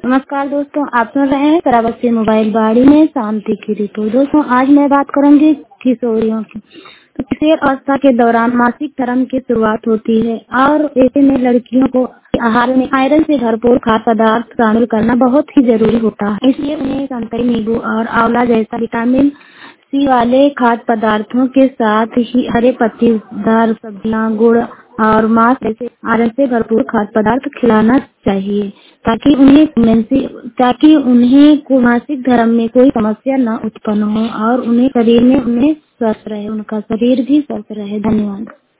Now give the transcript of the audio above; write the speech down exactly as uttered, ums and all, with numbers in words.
नमस्कार दोस्तों, आप सुन रहे हैं श्रावस्ती मोबाइल बाड़ी में शांति की रिपोर्ट। दोस्तों, आज मैं बात करूंगी किशोरियों की। तो किशोर अवस्था के दौरान मासिक धर्म की शुरुआत होती है और ऐसे में लड़कियों को आहार में आयरन से भरपूर खाद्य पदार्थ शामिल करना बहुत ही जरूरी होता है। इसलिए उन्हें संतरे, नींबू और आंवला जैसा विटामिन सी वाले खाद्य पदार्थों के साथ ही हरे पत्तेदार सब्जियां, गुड़ और मांस जैसे आयरन से भरपूर खाद्य पदार्थ खिलाना चाहिए ताकि उन्हें ताकि उन्हें मासिक धर्म में कोई समस्या न उत्पन्न हो और उन्हें शरीर में उन्हें स्वस्थ रहे उनका शरीर भी स्वस्थ रहे। धन्यवाद।